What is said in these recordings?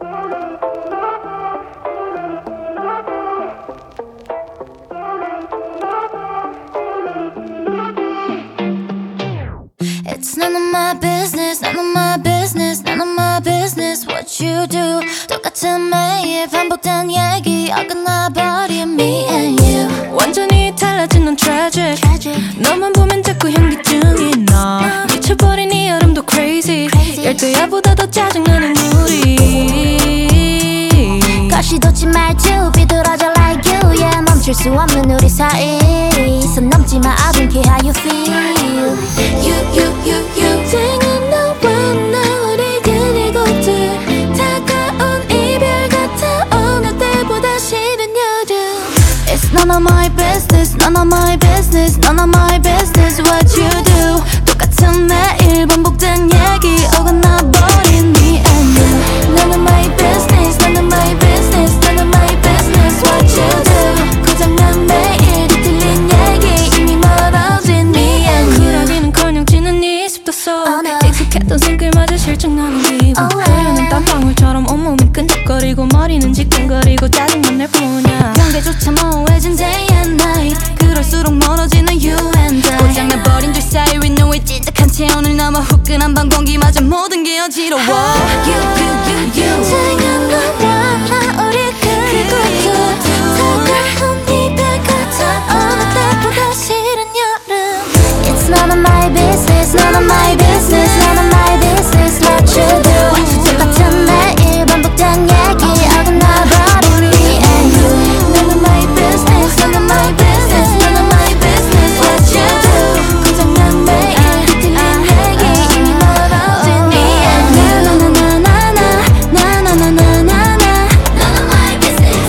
It's none of my business, none of my business, none of my business what you do. 똑같은 매일 반복된 얘기 어긋나버린 me and you. 완전히 달라진 넌 tragic. 너만 보면 자꾸 현기증이 나. 미쳐버린 이 여름도 crazy. 열대야보다 더 짜증나는 우리. 거시도치 말투 비뚤어져 like you. Yeah, 멈출 수 없는 우리 사이. 선 넘지 마, I don't care how you feel. You 쟁은 너와 나 우리 그리고들 다가온 이별 같아 어느 때보다 싫은 여름. It's none of my business, none of my business, none of my business what you do. 똑같은 매일 반복된 얘기 어긋나버린 me and you. None of my business, none of my business, none of my business what you do. 고장난 매일 뒤틀린 얘기 이미 멀어진 me and you. 쿨하기는커녕 지는 이 습도 속 익숙했던 손길마저 실증나는 기분. 흐르는 땀방울처럼 온몸이 끈적거리고 머리는 지끈거리고 짜증만 낼 뿐이야. 경계조차 모호해진 day and night. 그럴수록 멀어지는 you and I. 고장나버린 둘 사이 we know it 찐득한 체온을 넘어 후끈한 밤 공기마저 모든 게 어지러워. You 쟁은 너와 나 우리 그리고 다가온 이별 같아 어느 때보다 싫은 여름. It's none of my business, none of my business, none of my business what you do. 똑같은 매일 반복된 얘기 어긋나버린 me and you. None of my business, none of my business, none of my business what you do. 고장난 매일 뒤틀린 얘기 이미 멀어진 me and you. 나나나나나나나나나나나나 None of my business.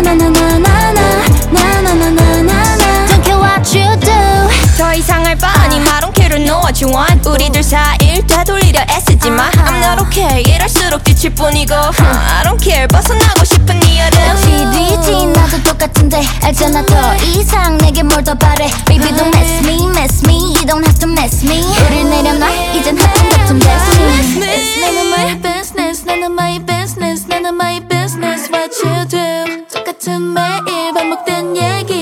나나나나나나나나나나나 Don't care what you do. 더 이상 할 바 아님 I don't care to know what you want. 우리들 사이를 되돌리려 애쓰지 마. I'm not okay 이럴수록 지칠 뿐이고 I don't care 벗어나고 싶은 이 여름. CD지 나도 똑같은데 알잖아 더 이상 내게 뭘 더 바래. Baby don't mess me, mess me, you don't have to mess me. 우릴 내려놔 이젠 하품 같은 destiny. It's none of my business, none of my business, none of my business what you do. 똑같은 매일 반복된 얘기